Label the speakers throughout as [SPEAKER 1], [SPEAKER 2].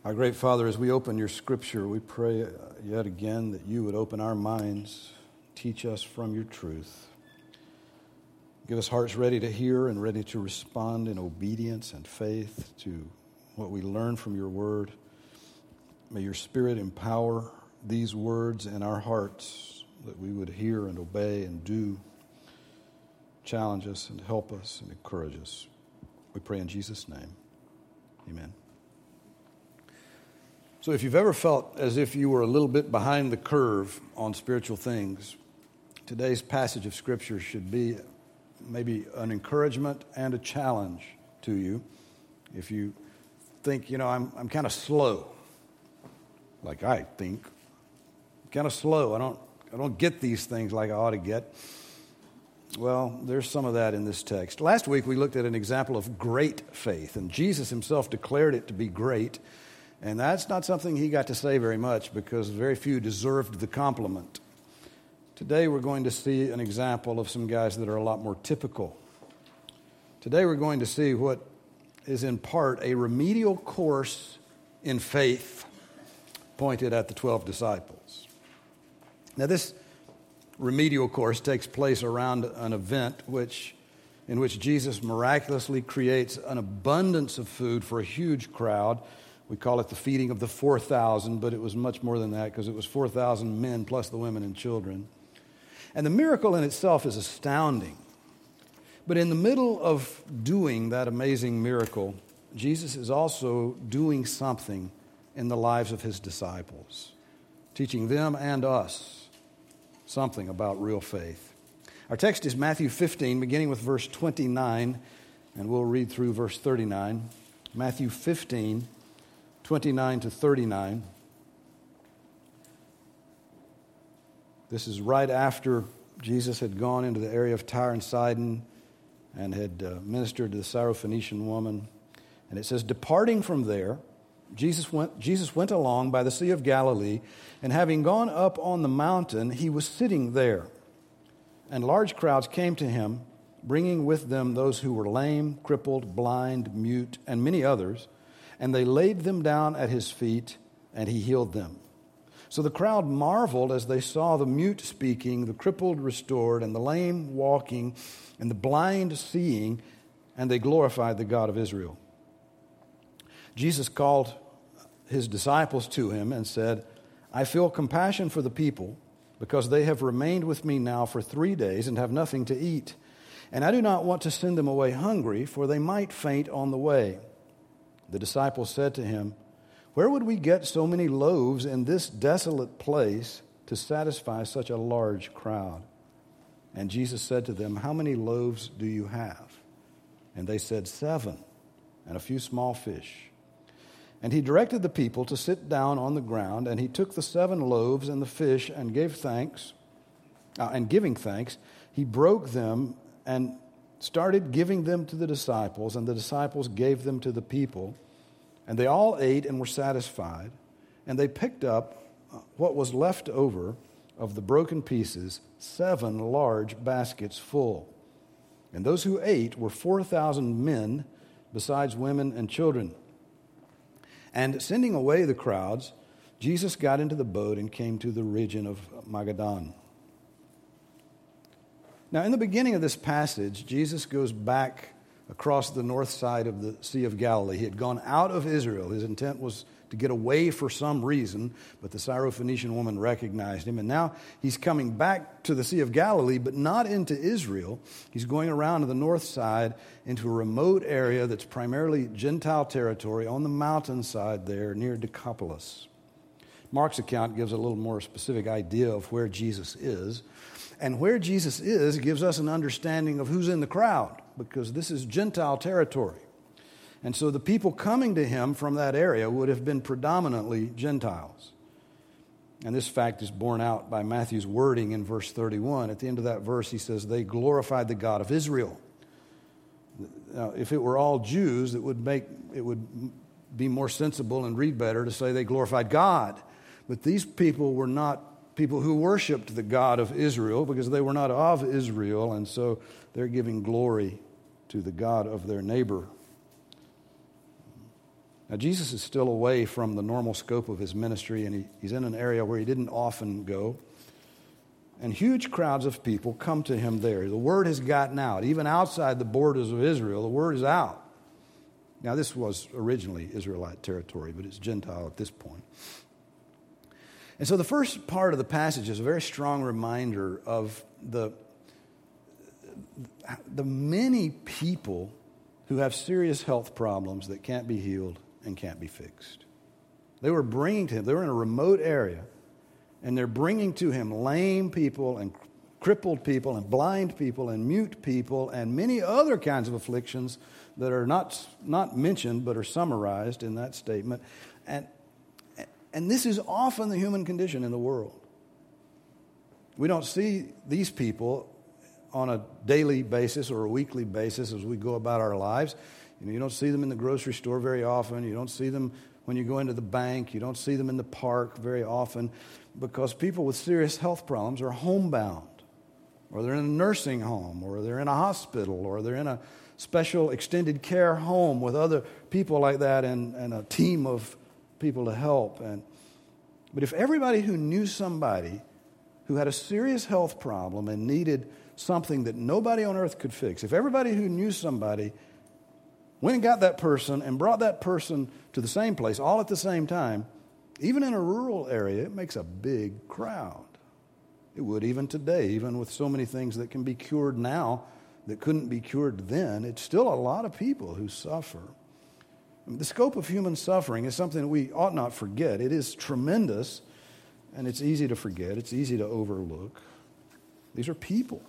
[SPEAKER 1] Our great Father, as we open your scripture, we pray yet again that you would open our minds, teach us from your truth. Give us hearts ready to hear and ready to respond in obedience and faith to what we learn from your word. May your Spirit empower these words in our hearts that we would hear and obey and do. Challenge us and help us and encourage us. We pray in Jesus' name. Amen. So if you've ever felt as if you were a little bit behind the curve on spiritual things, today's passage of Scripture should be maybe an encouragement and a challenge to you. If you think, I'm kind of slow, like I think, kind of slow. I don't get these things like I ought to get. Well, there's some of that in this text. Last week we looked at an example of great faith, and Jesus himself declared it to be great. And that's not something he got to say very much because very few deserved the compliment. Today we're going to see an example of some guys that are a lot more typical. Today we're going to see what is in part a remedial course in faith pointed at the 12 disciples. Now this remedial course takes place around an event in which Jesus miraculously creates an abundance of food for a huge crowd. We call it the feeding of the 4,000, but it was much more than that because it was 4,000 men plus the women and children. And the miracle in itself is astounding. But in the middle of doing that amazing miracle, Jesus is also doing something in the lives of his disciples, teaching them and us something about real faith. Our text is Matthew 15, beginning with verse 29, and we'll read through verse 39. Matthew 15, 29 to 39. This is right after Jesus had gone into the area of Tyre and Sidon and had ministered to the Syrophoenician woman. And it says, departing from there, Jesus went along by the Sea of Galilee, and having gone up on the mountain, he was sitting there. And large crowds came to him, bringing with them those who were lame, crippled, blind, mute, and many others. And they laid them down at his feet, and he healed them. So the crowd marveled as they saw the mute speaking, the crippled restored, and the lame walking, and the blind seeing, and they glorified the God of Israel. Jesus called his disciples to him and said, I feel compassion for the people, because they have remained with me now for 3 days and have nothing to eat. And I do not want to send them away hungry, for they might faint on the way. The disciples said to him, where would we get so many loaves in this desolate place to satisfy such a large crowd? And Jesus said to them, how many loaves do you have? And they said, 7, and a few small fish. And he directed the people to sit down on the ground, and he took the 7 loaves and the fish and gave thanks. And giving thanks, he broke them and started giving them to the disciples, and the disciples gave them to the people. And they all ate and were satisfied, and they picked up what was left over of the broken pieces, 7 large baskets full. And those who ate were 4,000 men, besides women and children. And sending away the crowds, Jesus got into the boat and came to the region of Magadan. Now, in the beginning of this passage, Jesus goes back across the north side of the Sea of Galilee. He had gone out of Israel. His intent was to get away for some reason, but the Syrophoenician woman recognized him. And now he's coming back to the Sea of Galilee, but not into Israel. He's going around to the north side into a remote area that's primarily Gentile territory on the mountainside there near Decapolis. Mark's account gives a little more specific idea of where Jesus is. And where Jesus is gives us an understanding of who's in the crowd, because this is Gentile territory. And so the people coming to him from that area would have been predominantly Gentiles. And this fact is borne out by Matthew's wording in verse 31. At the end of that verse, he says, they glorified the God of Israel. Now, if it were all Jews, it would be more sensible and read better to say they glorified God. But these people were not people who worshiped the God of Israel because they were not of Israel, and so they're giving glory to the God of their neighbor. Now, Jesus is still away from the normal scope of his ministry, and he's in an area where he didn't often go. And huge crowds of people come to him there. The word has gotten out. Even outside the borders of Israel, the word is out. Now, this was originally Israelite territory, but it's Gentile at this point. And so the first part of the passage is a very strong reminder of the many people who have serious health problems that can't be healed and can't be fixed. They were bringing to him, they were in a remote area, and they're bringing to him lame people and crippled people and blind people and mute people and many other kinds of afflictions that are not mentioned but are summarized in that statement. And this is often the human condition in the world. We don't see these people on a daily basis or a weekly basis as we go about our lives. You don't see them in the grocery store very often. You don't see them when you go into the bank. You don't see them in the park very often, because people with serious health problems are homebound, or they're in a nursing home, or they're in a hospital, or they're in a special extended care home with other people like that and a team of people to help. But if everybody who knew somebody who had a serious health problem and needed something that nobody on earth could fix, if everybody who knew somebody went and got that person and brought that person to the same place all at the same time, even in a rural area, it makes a big crowd. It would even today, even with so many things that can be cured now that couldn't be cured then. It's still a lot of people who suffer. The scope of human suffering is something that we ought not forget. It is tremendous, and it's easy to forget. It's easy to overlook. These are people.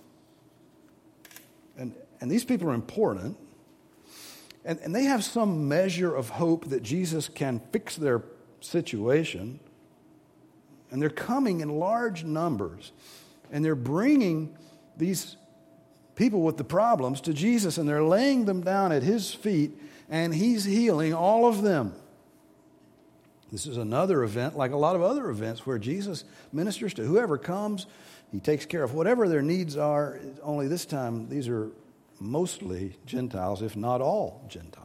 [SPEAKER 1] And these people are important. And they have some measure of hope that Jesus can fix their situation. And they're coming in large numbers. And they're bringing these people with the problems to Jesus, and they're laying them down at his feet, and he's healing all of them. This is another event, like a lot of other events, where Jesus ministers to whoever comes. He takes care of whatever their needs are. Only this time, these are mostly Gentiles, if not all Gentiles.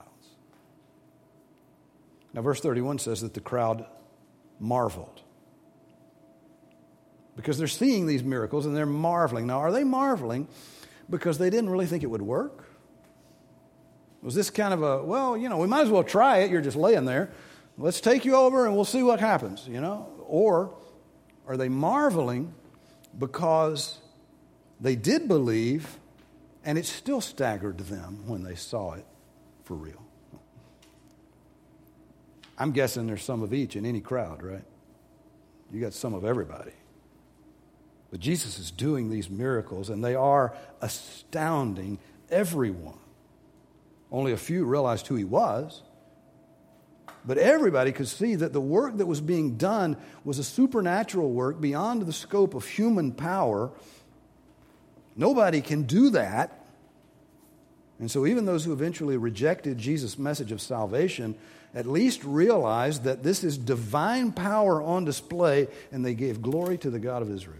[SPEAKER 1] Now, verse 31 says that the crowd marveled, because they're seeing these miracles and they're marveling. Now, are they marveling because they didn't really think it would work? Was this kind of a, we might as well try it. You're just laying there. Let's take you over and we'll see what happens, Or are they marveling because they did believe, and it still staggered them when they saw it for real? I'm guessing there's some of each in any crowd, right? You got some of everybody. But Jesus is doing these miracles, and they are astounding everyone. Only a few realized who he was. But everybody could see that the work that was being done was a supernatural work beyond the scope of human power. Nobody can do that. And so even those who eventually rejected Jesus' message of salvation at least realized that this is divine power on display, and they gave glory to the God of Israel.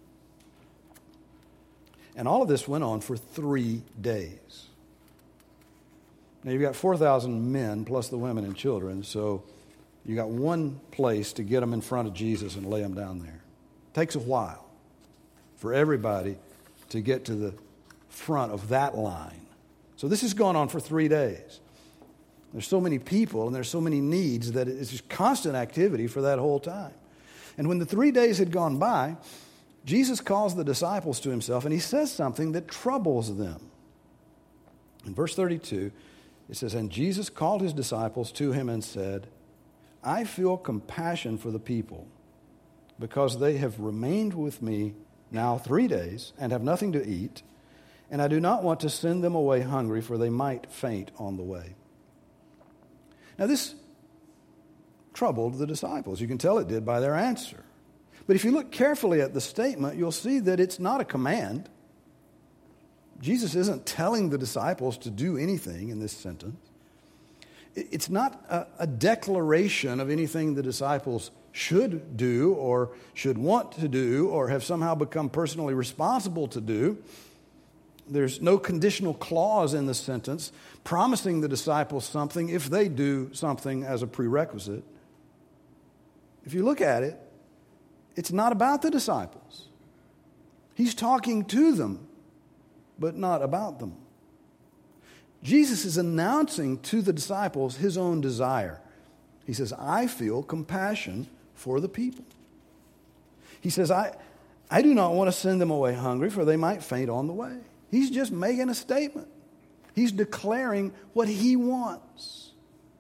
[SPEAKER 1] And all of this went on for 3 days. Now, you've got 4,000 men plus the women and children, so you got one place to get them in front of Jesus and lay them down there. It takes a while for everybody to get to the front of that line. So this has gone on for 3 days. There's so many people and there's so many needs that it's just constant activity for that whole time. And when the 3 days had gone by, Jesus calls the disciples to himself, and he says something that troubles them. In verse 32, it says, "And Jesus called his disciples to him and said, I feel compassion for the people, because they have remained with me now 3 days and have nothing to eat, and I do not want to send them away hungry, for they might faint on the way." Now this troubled the disciples. You can tell it did by their answer. But if you look carefully at the statement, you'll see that it's not a command. Jesus isn't telling the disciples to do anything in this sentence. It's not a declaration of anything the disciples should do or should want to do or have somehow become personally responsible to do. There's no conditional clause in the sentence promising the disciples something if they do something as a prerequisite. If you look at it, it's not about the disciples. He's talking to them, but not about them. Jesus is announcing to the disciples his own desire. He says, I feel compassion for the people. He says, I do not want to send them away hungry, for they might faint on the way. He's just making a statement. He's declaring what he wants.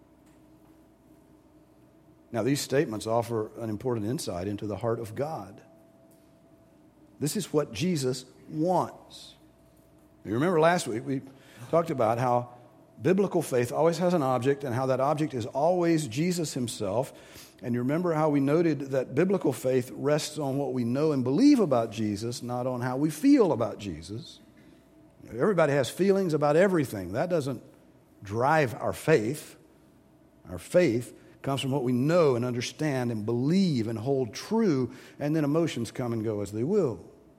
[SPEAKER 1] Now, these statements offer an important insight into the heart of God. This is what Jesus wants. You remember last week we talked about how biblical faith always has an object and how that object is always Jesus himself. And you remember how we noted that biblical faith rests on what we know and believe about Jesus, not on how we feel about Jesus. Everybody has feelings about everything. That doesn't drive our faith. Our faith comes from what we know and understand and believe and hold true, and then emotions come and go as they will.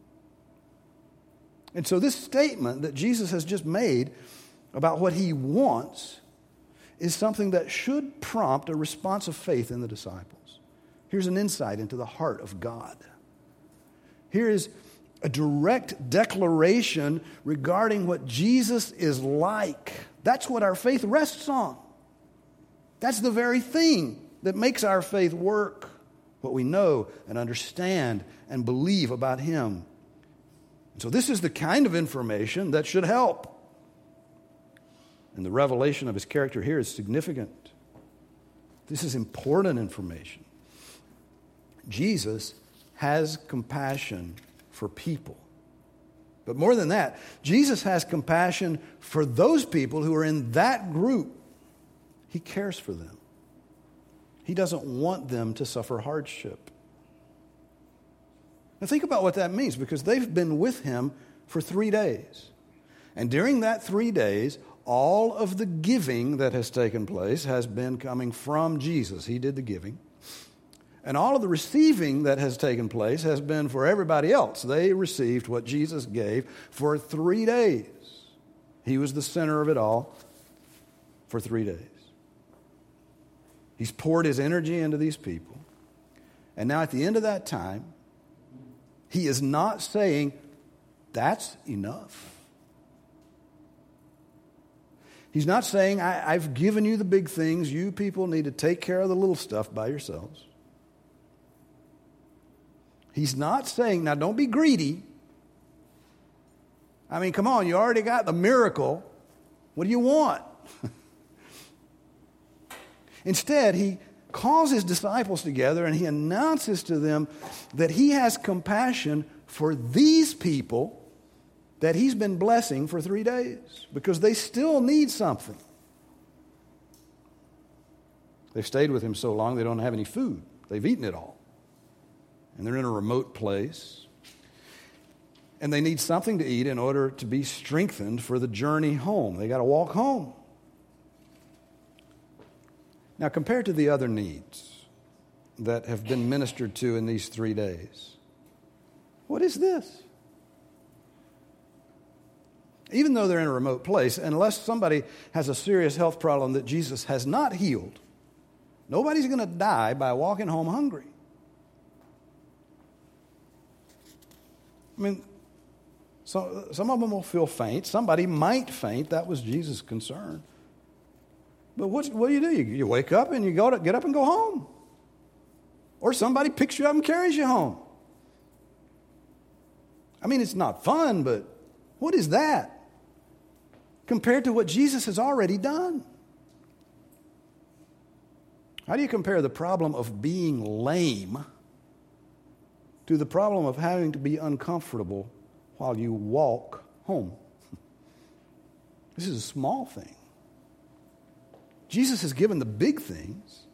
[SPEAKER 1] And so this statement that Jesus has just made about what he wants is something that should prompt a response of faith in the disciples. Here's an insight into the heart of God. Here is a direct declaration regarding what Jesus is like. That's what our faith rests on. That's the very thing that makes our faith work, what we know and understand and believe about him. So this is the kind of information that should help. And the revelation of his character here is significant. This is important information. Jesus has compassion for people. But more than that, Jesus has compassion for those people who are in that group. He cares for them. He doesn't want them to suffer hardship. Now think about what that means, because they've been with him for 3 days. And during that 3 days, all of the giving that has taken place has been coming from Jesus. He did the giving. And all of the receiving that has taken place has been for everybody else. They received what Jesus gave for 3 days. He was the center of it all for 3 days. He's poured his energy into these people. And now at the end of that time, he is not saying, that's enough. He's not saying, I've given you the big things. You people need to take care of the little stuff by yourselves. He's not saying, now don't be greedy. I mean, come on, you already got the miracle. What do you want? Instead, he calls his disciples together and he announces to them that he has compassion for these people that he's been blessing for 3 days, because they still need something. They've stayed with him so long they don't have any food. They've eaten it all. And they're in a remote place. And they need something to eat in order to be strengthened for the journey home. They got to walk home. Now, compared to the other needs that have been ministered to in these 3 days, what is this? Even though they're in a remote place, unless somebody has a serious health problem that Jesus has not healed, nobody's going to die by walking home hungry. I mean, so some of them will feel faint. Somebody might faint. That was Jesus' concern. But what do? You wake up and you get up and go home. Or somebody picks you up and carries you home. I mean, it's not fun, but what is that compared to what Jesus has already done? How do you compare the problem of being lame to the problem of having to be uncomfortable while you walk home? This is a small thing. Jesus has given the big things,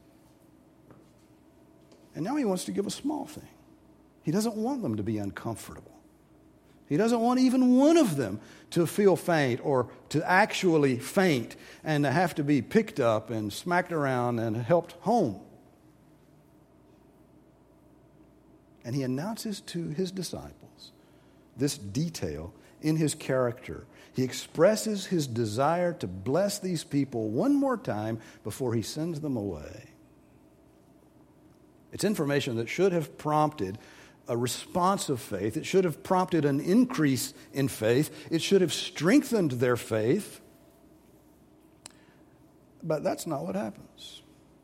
[SPEAKER 1] and now he wants to give a small thing. He doesn't want them to be uncomfortable. He doesn't want even one of them to feel faint or to actually faint and to have to be picked up and smacked around and helped home. And he announces to his disciples this detail in his character. He expresses his desire to bless these people one more time before he sends them away. It's information that should have prompted a response of faith. It should have prompted an increase in faith. It should have strengthened their faith. But that's not what happens.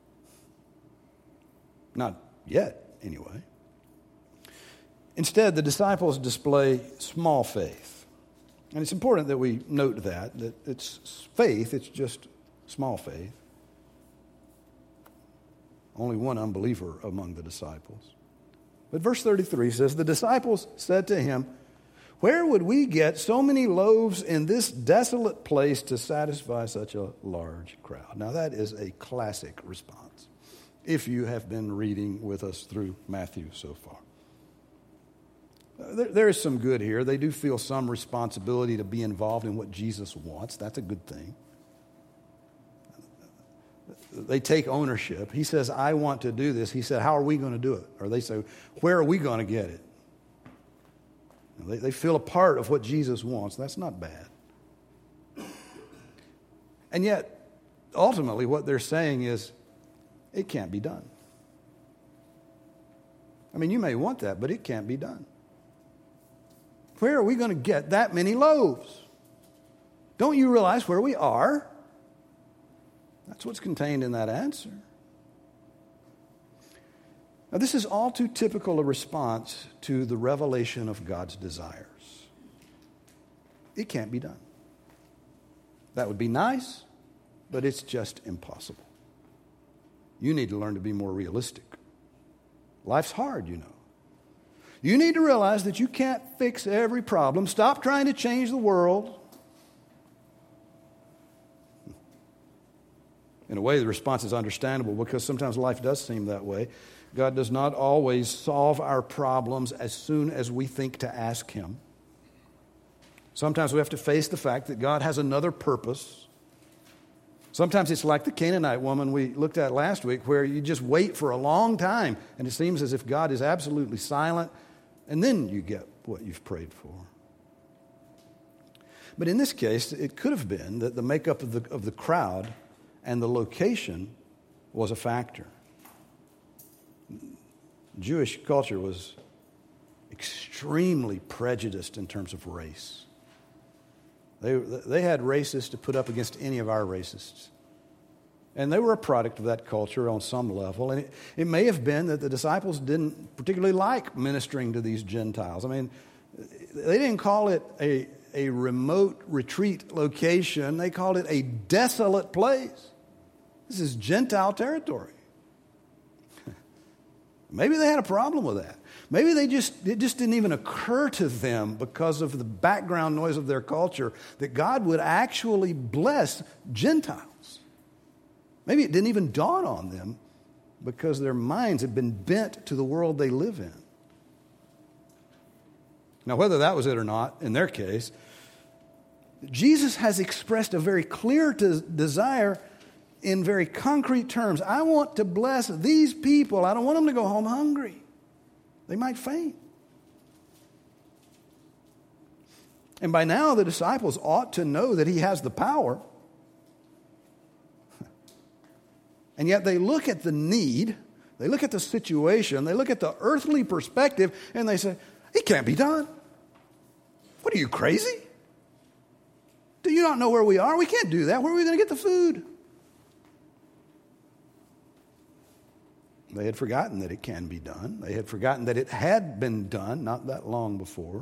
[SPEAKER 1] Not yet, anyway. Instead, the disciples display small faith. And it's important that we note that it's faith, it's just small faith. Only one unbeliever among the disciples. But verse 33 says, the disciples said to him, where would we get so many loaves in this desolate place to satisfy such a large crowd? Now that is a classic response, if you have been reading with us through Matthew so far. There is some good here. They do feel some responsibility to be involved in what Jesus wants. That's a good thing. They take ownership. He says, I want to do this. He said, how are we going to do it? Or they say, where are we going to get it? They feel a part of what Jesus wants. That's not bad. And yet, ultimately, what they're saying is, it can't be done. I mean, you may want that, but it can't be done. Where are we going to get that many loaves? Don't you realize where we are? That's what's contained in that answer. Now, this is all too typical a response to the revelation of God's desires. It can't be done. That would be nice, but it's just impossible. You need to learn to be more realistic. Life's hard, you know. You need to realize that you can't fix every problem. Stop trying to change the world. In a way, the response is understandable because sometimes life does seem that way. God does not always solve our problems as soon as we think to ask Him. Sometimes we have to face the fact that God has another purpose. Sometimes it's like the Canaanite woman we looked at last week, where you just wait for a long time and it seems as if God is absolutely silent, and then you get what you've prayed for. But in this case, it could have been that the makeup of the crowd and the location was a factor. Jewish culture was extremely prejudiced in terms of race. They had racists to put up against any of our racists. And they were a product of that culture on some level. And it may have been that the disciples didn't particularly like ministering to these Gentiles. I mean, they didn't call it a remote retreat location. They called it a desolate place. This is Gentile territory. Maybe they had a problem with that. Maybe it just didn't even occur to them because of the background noise of their culture that God would actually bless Gentiles. Maybe it didn't even dawn on them because their minds had been bent to the world they live in. Now, whether that was it or not, in their case, Jesus has expressed a very clear desire in very concrete terms. I want to bless these people. I don't want them to go home hungry. They might faint. And by now, the disciples ought to know that He has the power. And yet they look at the need, they look at the situation, they look at the earthly perspective, and they say, it can't be done. What are you, crazy? Do you not know where we are? We can't do that. Where are we going to get the food? They had forgotten that it can be done. They had forgotten that it had been done not that long before.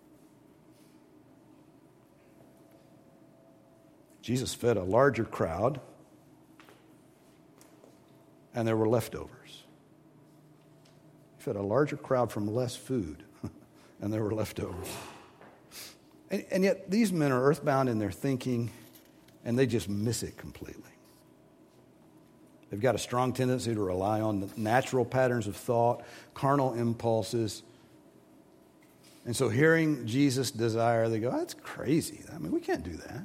[SPEAKER 1] Jesus fed a larger crowd, and there were leftovers. He fed a larger crowd from less food, and there were leftovers. And yet these men are earthbound in their thinking, and they just miss it completely. They've got a strong tendency to rely on the natural patterns of thought, carnal impulses. And so hearing Jesus' desire, they go, that's crazy. I mean, we can't do that.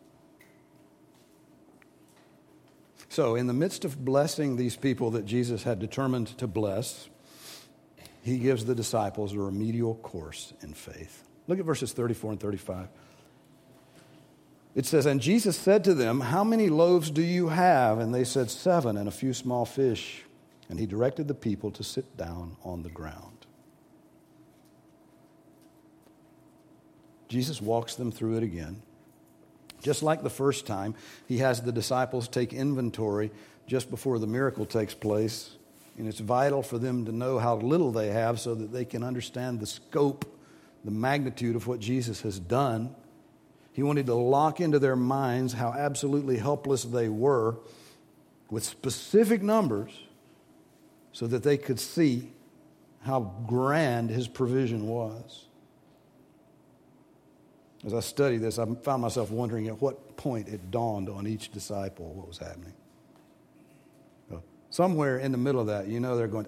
[SPEAKER 1] So in the midst of blessing these people that Jesus had determined to bless, He gives the disciples a remedial course in faith. Look at verses 34 and 35. It says, "And Jesus said to them, 'How many loaves do you have?' And they said, 7, and a few small fish. And he directed the people to sit down on the ground." Jesus walks them through it again. Just like the first time, he has the disciples take inventory just before the miracle takes place. And it's vital for them to know how little they have so that they can understand the scope, the magnitude of what Jesus has done. He wanted to lock into their minds how absolutely helpless they were with specific numbers so that they could see how grand his provision was. As I studied this, I found myself wondering at what point it dawned on each disciple what was happening. Somewhere in the middle of that, they're going,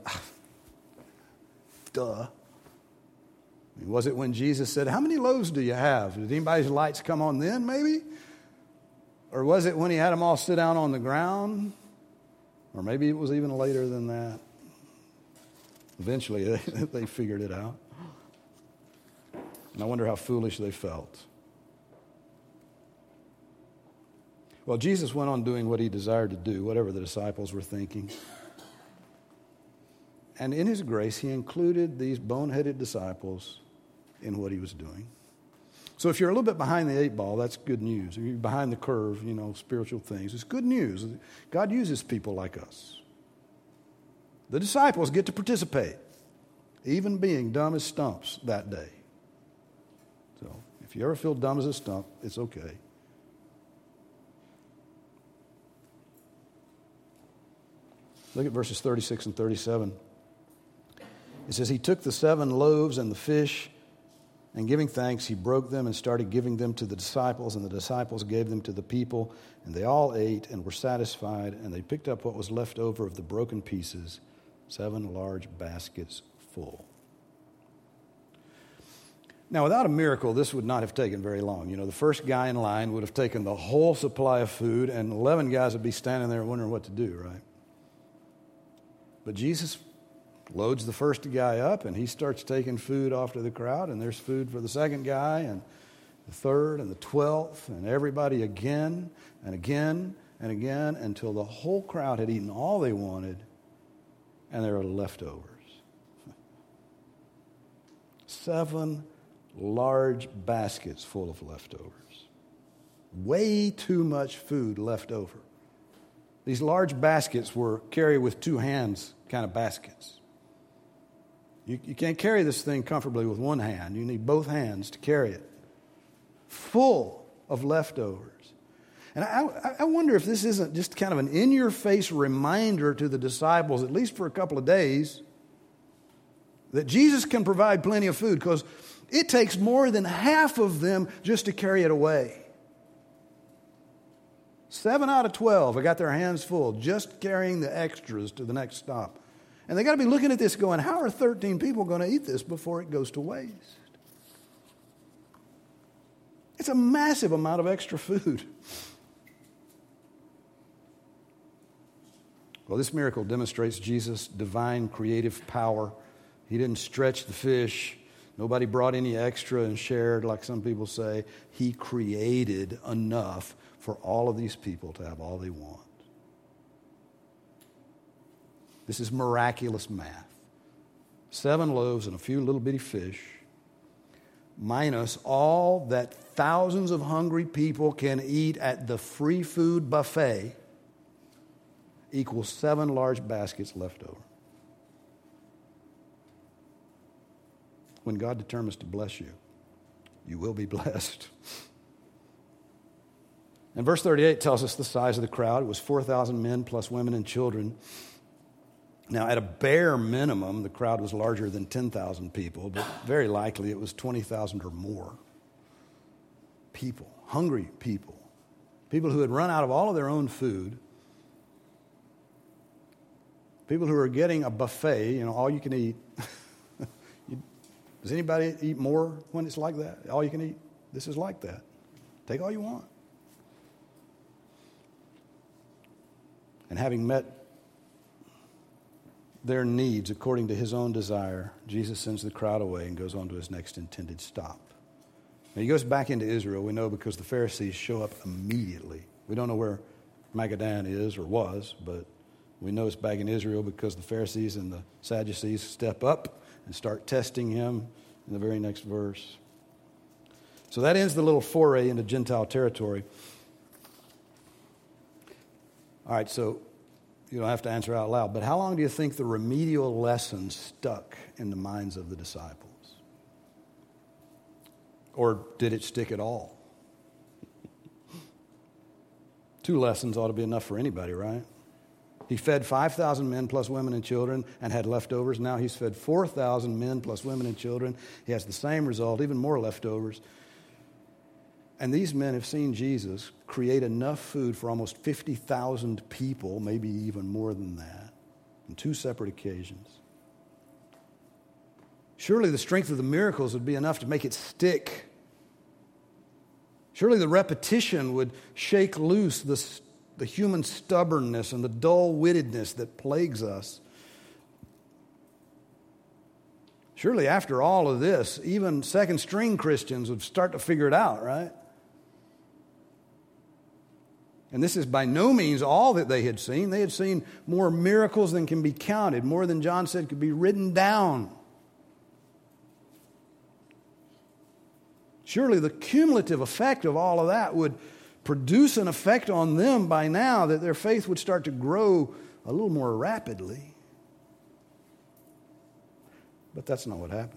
[SPEAKER 1] duh. Was it when Jesus said, "How many loaves do you have?" Did anybody's lights come on then, maybe? Or was it when he had them all sit down on the ground? Or maybe it was even later than that. Eventually, they figured it out. And I wonder how foolish they felt. Well, Jesus went on doing what he desired to do, whatever the disciples were thinking. And in his grace, he included these boneheaded disciples in what he was doing. So if you're a little bit behind the 8 ball, that's good news. If you're behind the curve, spiritual things, it's good news. God uses people like us. The disciples get to participate, even being dumb as stumps that day. So if you ever feel dumb as a stump, it's okay. Look at verses 36 and 37. It says, "He took the 7 loaves and the fish, and giving thanks, he broke them and started giving them to the disciples, and the disciples gave them to the people, and they all ate and were satisfied, and they picked up what was left over of the broken pieces, 7 large baskets full." Now, without a miracle, this would not have taken very long. The first guy in line would have taken the whole supply of food, and 11 guys would be standing there wondering what to do, right? But Jesus loads the first guy up, and he starts taking food off to the crowd, and there's food for the second guy, and the third, and the 12th, and everybody again, and again, and again, until the whole crowd had eaten all they wanted, and there were leftovers. 7 large baskets full of leftovers. Way too much food left over. These large baskets were carry with 2 hands kind of baskets. You can't carry this thing comfortably with one hand. You need both hands to carry it. Full of leftovers. And I wonder if this isn't just kind of an in-your-face reminder to the disciples, at least for a couple of days, that Jesus can provide plenty of food, because it takes more than half of them just to carry it away. 7 out of 12 have got their hands full just carrying the extras to the next stop. And they got to be looking at this going, how are 13 people going to eat this before it goes to waste? It's a massive amount of extra food. Well, this miracle demonstrates Jesus' divine creative power. He didn't stretch the fish. Nobody brought any extra and shared like some people say. He created enough for all of these people to have all they want. This is miraculous math. 7 loaves and a few little bitty fish, minus all that thousands of hungry people can eat at the free food buffet, equals 7 large baskets left over. When God determines to bless you, you will be blessed. And verse 38 tells us the size of the crowd. It was 4,000 men plus women and children. Now, at a bare minimum, the crowd was larger than 10,000 people, but very likely it was 20,000 or more people, hungry people, people who had run out of all of their own food, people who are getting a buffet, all you can eat. Does anybody eat more when it's like that? All you can eat? This is like that. Take all you want. And having met their needs according to his own desire, Jesus sends the crowd away and goes on to his next intended stop. Now, he goes back into Israel, we know, because the Pharisees show up immediately. We don't know where Magadan is or was, but we know it's back in Israel because the Pharisees and the Sadducees step up and start testing him in the very next verse. So that ends the little foray into Gentile territory. All right, so you don't have to answer out loud, but how long do you think the remedial lesson stuck in the minds of the disciples? Or did it stick at all? 2 lessons ought to be enough for anybody, right? He fed 5,000 men plus women and children and had leftovers. Now he's fed 4,000 men plus women and children. He has the same result, even more leftovers. And these men have seen Jesus create enough food for almost 50,000 people, maybe even more than that, on 2 separate occasions. Surely the strength of the miracles would be enough to make it stick. Surely the repetition would shake loose the human stubbornness and the dull-wittedness that plagues us. Surely after all of this, even second-string Christians would start to figure it out, right? And this is by no means all that they had seen. They had seen more miracles than can be counted, more than John said could be written down. Surely the cumulative effect of all of that would produce an effect on them by now that their faith would start to grow a little more rapidly. But that's not what happened.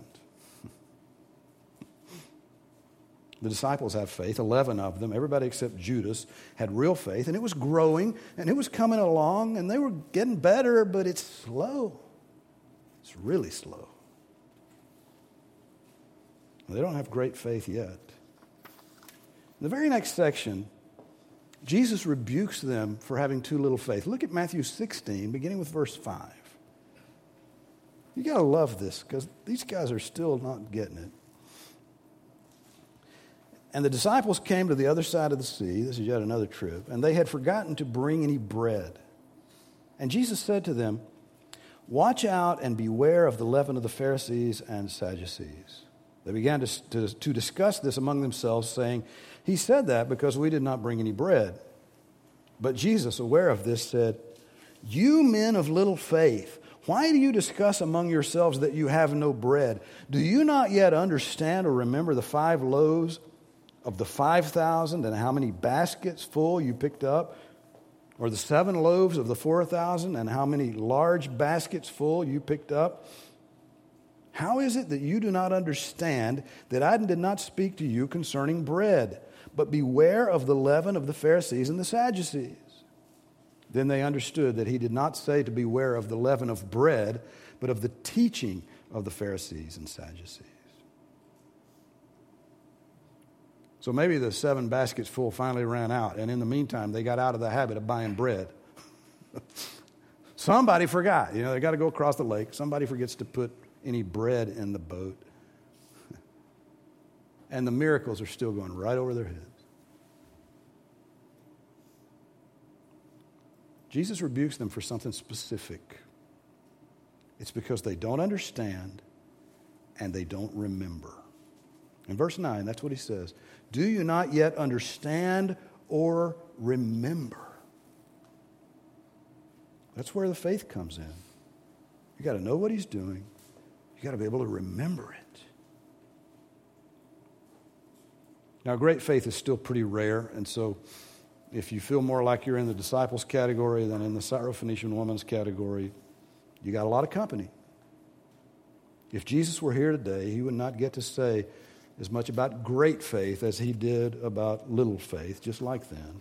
[SPEAKER 1] The disciples have faith, 11 of them, everybody except Judas had real faith, and it was growing, and it was coming along, and they were getting better, but it's slow. It's really slow. They don't have great faith yet. In the very next section, Jesus rebukes them for having too little faith. Look at Matthew 16, beginning with verse 5. You got to love this because these guys are still not getting it. And the disciples came to the other side of the sea. This is yet another trip. And they had forgotten to bring any bread. And Jesus said to them, "Watch out and beware of the leaven of the Pharisees and Sadducees." They began to discuss this among themselves, saying, "He said that because we did not bring any bread." But Jesus, aware of this, said, "You men of little faith, why do you discuss among yourselves that you have no bread? Do you not yet understand or remember the 5 loaves of the 5,000 and how many baskets full you picked up? Or the 7 loaves of the 4,000 and how many large baskets full you picked up? How is it that you do not understand that I did not speak to you concerning bread? But beware of the leaven of the Pharisees and the Sadducees." Then they understood that he did not say to beware of the leaven of bread, but of the teaching of the Pharisees and Sadducees. So maybe the 7 baskets full finally ran out, and in the meantime, they got out of the habit of buying bread. Somebody forgot. They got to go across the lake. Somebody forgets to put any bread in the boat. And the miracles are still going right over their heads. Jesus rebukes them for something specific. It's because they don't understand and they don't remember. In verse 9, that's what he says. "Do you not yet understand or remember?" That's where the faith comes in. You got to know what he's doing. You got to be able to remember it. Now, great faith is still pretty rare, and so if you feel more like you're in the disciples category than in the Syrophoenician woman's category, you got a lot of company. If Jesus were here today, he would not get to say as much about great faith as he did about little faith, just like then.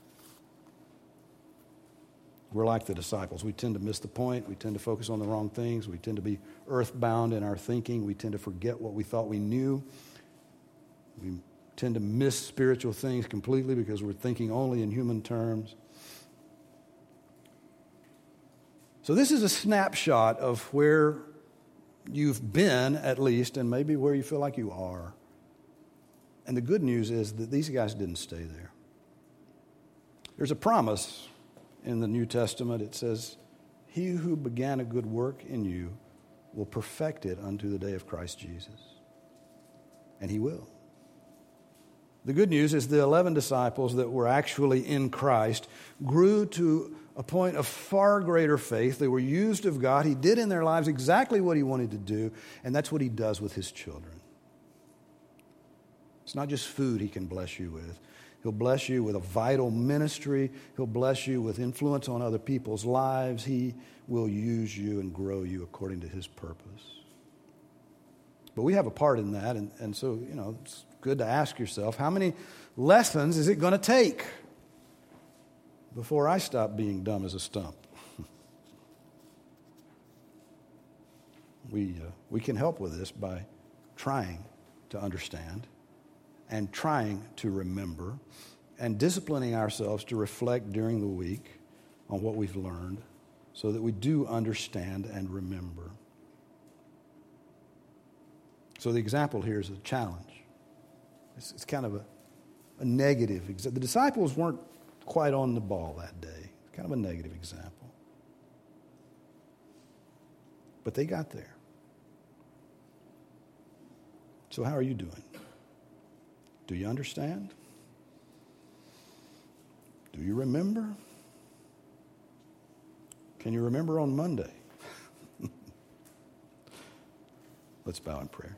[SPEAKER 1] We're like the disciples. We tend to miss the point. We tend to focus on the wrong things. We tend to be earthbound in our thinking. We tend to forget what we thought we knew. We tend to miss spiritual things completely because we're thinking only in human terms. So this is a snapshot of where you've been, at least, and maybe where you feel like you are. And the good news is that these guys didn't stay there. There's a promise in the New Testament. It says, "He who began a good work in you will perfect it unto the day of Christ Jesus." And he will. The good news is the 11 disciples that were actually in Christ grew to a point of far greater faith. They were used of God. He did in their lives exactly what He wanted to do, and that's what He does with His children. It's not just food He can bless you with. He'll bless you with a vital ministry. He'll bless you with influence on other people's lives. He will use you and grow you according to His purpose. But we have a part in that, and so, it's good to ask yourself, how many lessons is it going to take before I stop being dumb as a stump? We can help with this by trying to understand and trying to remember and disciplining ourselves to reflect during the week on what we've learned so that we do understand and remember. So the example here is a challenge. It's kind of a negative example. The disciples weren't quite on the ball that day. Kind of a negative example. But they got there. So how are you doing? Do you understand? Do you remember? Can you remember on Monday? Let's bow in prayer.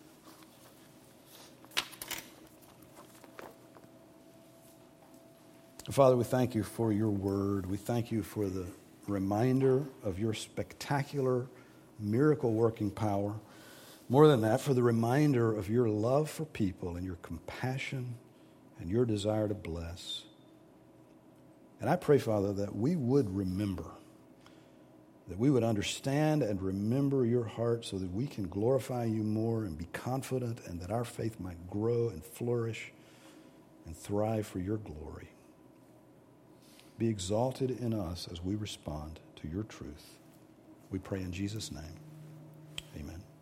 [SPEAKER 1] Father, we thank you for your word. We thank you for the reminder of your spectacular miracle-working power. More than that, for the reminder of your love for people and your compassion and your desire to bless. And I pray, Father, that we would remember, that we would understand and remember your heart so that we can glorify you more and be confident, and that our faith might grow and flourish and thrive for your glory. Be exalted in us as we respond to your truth. We pray in Jesus' name. Amen.